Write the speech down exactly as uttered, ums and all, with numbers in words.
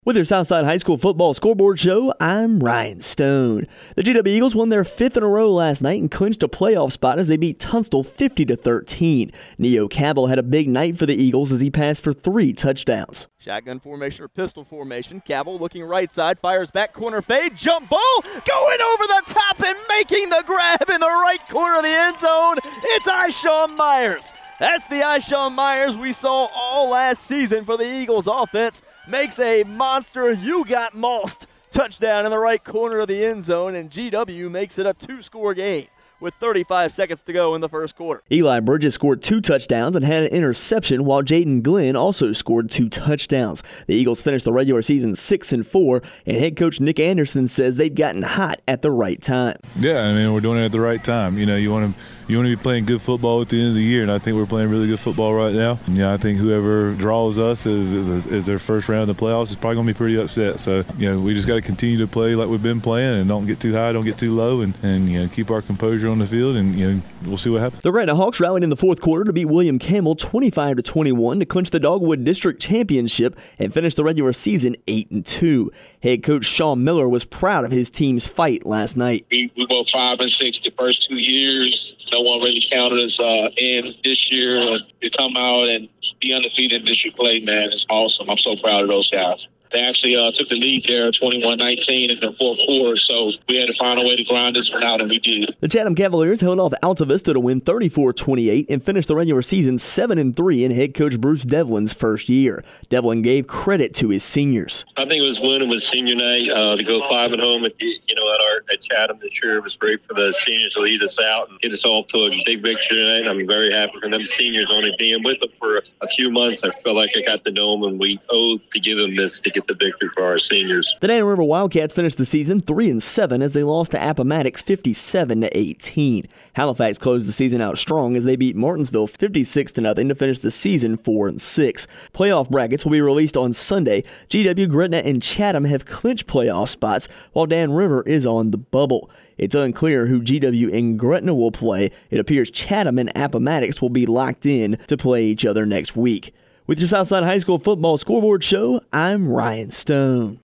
With your Southside High School football scoreboard show, I'm Ryan Stone. The G W Eagles won their fifth in a row last night and clinched a playoff spot as they beat Tunstall fifty to thirteen. Neo Cabell had a big night for the Eagles as he passed for three touchdowns. Shotgun formation or pistol formation. Cabell looking right side, fires back corner fade, jump ball, going over the top and making the grab in the right corner of the end zone. It's Ishawn Myers. That's the Ishawn Myers we saw all last season for the Eagles offense. Makes a monster you got mossed touchdown in the right corner of the end zone, and G W makes it a two-score game with thirty-five seconds to go in the first quarter. Eli Bridges scored two touchdowns and had an interception, while Jaden Glenn also scored two touchdowns. The Eagles finished the regular season six and four, and head coach Nick Anderson says they've gotten hot at the right time. Yeah, I mean, we're doing it at the right time. You know, you want to you want to be playing good football at the end of the year, and I think we're playing really good football right now. Yeah, I think whoever draws us as, as, as their first round of the playoffs is probably going to be pretty upset. So, you know, we just got to continue to play like we've been playing and don't get too high, don't get too low, and, and you know, keep our composure on the field, and you know, we'll see what happens. The Gretna Hawks rallied in the fourth quarter to beat William Campbell twenty-five to twenty-one to clinch the Dogwood District Championship and finish the regular season eight and two. Head coach Sean Miller was proud of his team's fight last night. We, we were five and six the first two years. No one really counted us uh, in this year. To come out and be undefeated in district play, man, it's awesome. I'm so proud of those guys. They actually uh, took the lead there twenty-one nineteen in the fourth quarter, so we had to find a way to grind this one out, and we did. The Chatham Cavaliers held off Alta Vista to win thirty-four twenty-eight and finished the regular season seven and three in head coach Bruce Devlin's first year. Devlin gave credit to his seniors. I think it was winning with senior night uh, to go five and home at the, you know at our at Chatham this year. It was great for the seniors to lead us out and get us off to a big victory tonight. I'm very happy for them seniors only being with them for a few months. I feel like I got to know them, and we owe to give them this to get the victory for our seniors. The Dan River Wildcats finished the season three and seven as they lost to Appomattox fifty-seven to eighteen. Halifax closed the season out strong as they beat Martinsville fifty-six to nothing to finish the season four and six. Playoff brackets will be released on Sunday. G W, Gretna, and Chatham have clinched playoff spots, while Dan River is on the bubble. It's unclear who G W and Gretna will play. It appears Chatham and Appomattox will be locked in to play each other next week. With your Southside High School football scoreboard show, I'm Ryan Stone.